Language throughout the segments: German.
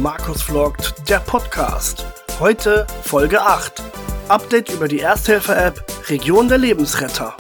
Markus Vloggt, der Podcast. Heute Folge 8. Update über die Ersthelfer-App Region der Lebensretter.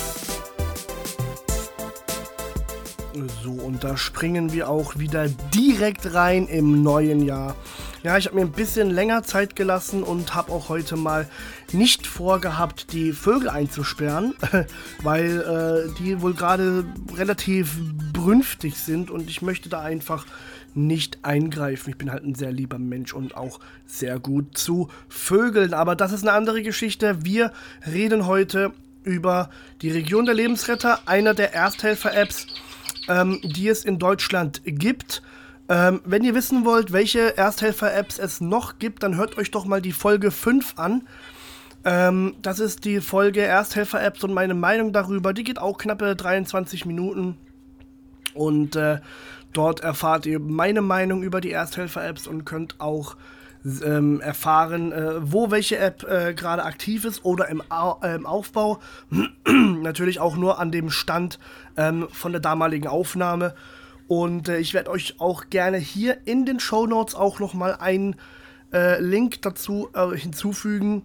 So, und da springen wir auch wieder direkt rein im neuen Jahr. Ja, ich habe mir ein bisschen länger Zeit gelassen und habe auch heute mal nicht vorgehabt, die Vögel einzusperren, weil die wohl gerade relativ brünftig sind und ich möchte da einfach nicht eingreifen. Ich bin halt ein sehr lieber Mensch und auch sehr gut zu Vögeln, aber das ist eine andere Geschichte. Wir reden heute über die Region der Lebensretter, einer der Ersthelfer-Apps, die es in Deutschland gibt. Wenn ihr wissen wollt, welche Ersthelfer-Apps es noch gibt, dann hört euch doch mal die Folge 5 an. Das ist die Folge Ersthelfer-Apps und meine Meinung darüber. Die geht auch knappe 23 Minuten. Und dort erfahrt ihr meine Meinung über die Ersthelfer-Apps und könnt auch erfahren, wo welche App gerade aktiv ist oder im Aufbau. Natürlich auch nur an dem Stand von der damaligen Aufnahme. Und ich werde euch auch gerne hier in den Shownotes auch nochmal einen Link dazu hinzufügen,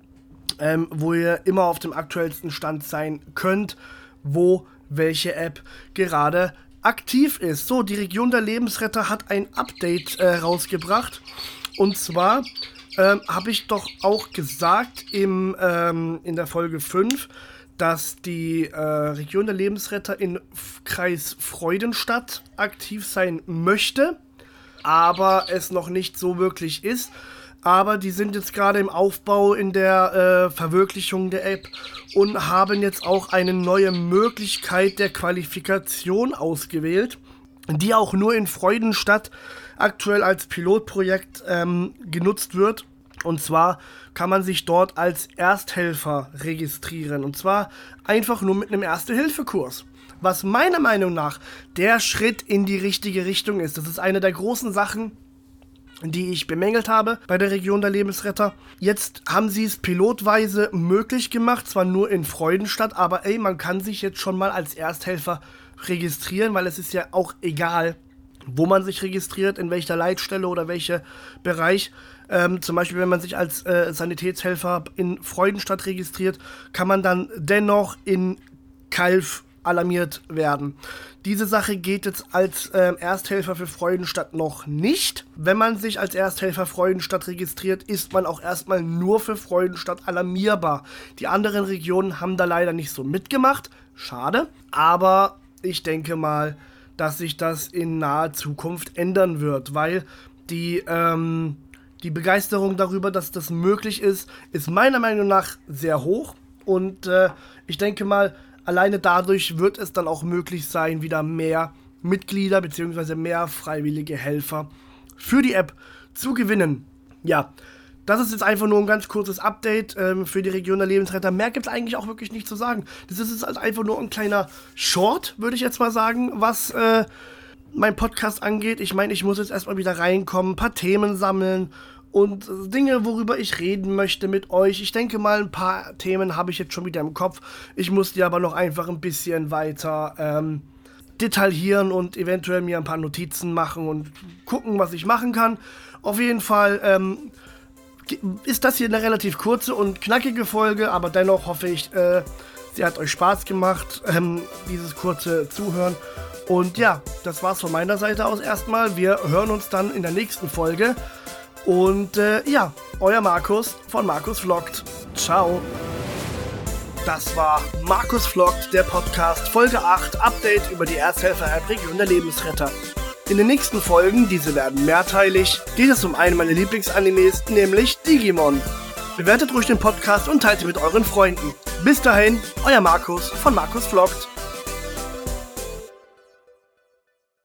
wo ihr immer auf dem aktuellsten Stand sein könnt, wo welche App gerade aktiv ist. So, die Region der Lebensretter hat ein Update rausgebracht. Und zwar habe ich doch auch gesagt in der Folge 5, dass die Region der Lebensretter in Kreis Freudenstadt aktiv sein möchte, aber es noch nicht so wirklich ist. Aber die sind jetzt gerade im Aufbau in der Verwirklichung der App und haben jetzt auch eine neue Möglichkeit der Qualifikation ausgewählt, die auch nur in Freudenstadt aktuell als Pilotprojekt genutzt wird. Und zwar kann man sich dort als Ersthelfer registrieren. Und zwar einfach nur mit einem Erste-Hilfe-Kurs. Was meiner Meinung nach der Schritt in die richtige Richtung ist. Das ist eine der großen Sachen, die ich bemängelt habe bei der Region der Lebensretter. Jetzt haben sie es pilotweise möglich gemacht, zwar nur in Freudenstadt, aber man kann sich jetzt schon mal als Ersthelfer registrieren, weil es ist ja auch egal, wo man sich registriert, in welcher Leitstelle oder welcher Bereich. Zum Beispiel, wenn man sich als Sanitätshelfer in Freudenstadt registriert, kann man dann dennoch in Calw alarmiert werden. Diese Sache geht jetzt als Ersthelfer für Freudenstadt noch nicht. Wenn man sich als Ersthelfer Freudenstadt registriert, ist man auch erstmal nur für Freudenstadt alarmierbar. Die anderen Regionen haben da leider nicht so mitgemacht. Schade. Aber ich denke mal, dass sich das in naher Zukunft ändern wird, weil die Begeisterung darüber, dass das möglich ist meiner Meinung nach sehr hoch. Und ich denke mal, alleine dadurch wird es dann auch möglich sein, wieder mehr Mitglieder bzw. mehr freiwillige Helfer für die App zu gewinnen. Ja, das ist jetzt einfach nur ein ganz kurzes Update für die Region der Lebensretter. Mehr gibt es eigentlich auch wirklich nicht zu sagen. Das ist jetzt halt einfach nur ein kleiner Short, würde ich jetzt mal sagen, was mein Podcast angeht. Ich meine, ich muss jetzt erstmal wieder reinkommen, ein paar Themen sammeln und Dinge, worüber ich reden möchte mit euch. Ich denke mal, ein paar Themen habe ich jetzt schon wieder im Kopf. Ich muss die aber noch einfach ein bisschen weiter detaillieren und eventuell mir ein paar Notizen machen und gucken, was ich machen kann. Auf jeden Fall ist das hier eine relativ kurze und knackige Folge, aber dennoch hoffe ich, sie hat euch Spaß gemacht, dieses kurze Zuhören. Und ja, das war's von meiner Seite aus erstmal. Wir hören uns dann in der nächsten Folge. Und ja, euer Markus von Markus Vloggt. Ciao. Das war Markus Vloggt, der Podcast, Folge 8, Update über die Ersthelfer-App Region der Lebensretter. In den nächsten Folgen, diese werden mehrteilig, geht es um einen meiner Lieblingsanimes, nämlich Digimon. Bewertet ruhig den Podcast und teilt ihn mit euren Freunden. Bis dahin, euer Markus von Markus Vloggt.